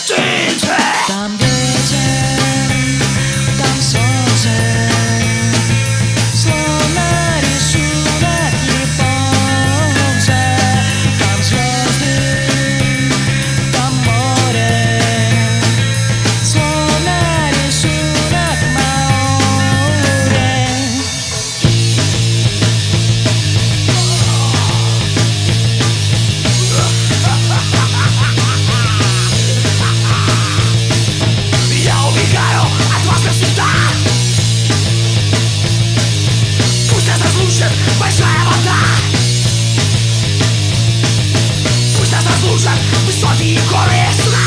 гостинцы. Там ветер, там солнце, словно рисунок японца. Там звезды, там море, словно рисунок Маоре. Я убегаю от вас навсегда. Пусть нас разлучит большая вода. Пусть нас разлучат высокие горы сна.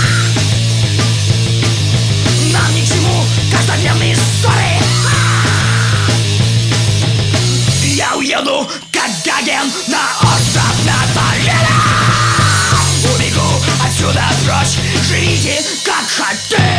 Нам ни к чему каждодневные ссоры. Я уеду, как Гоген, на остров над Валером. Убегу отсюда прочь, живите как хотите.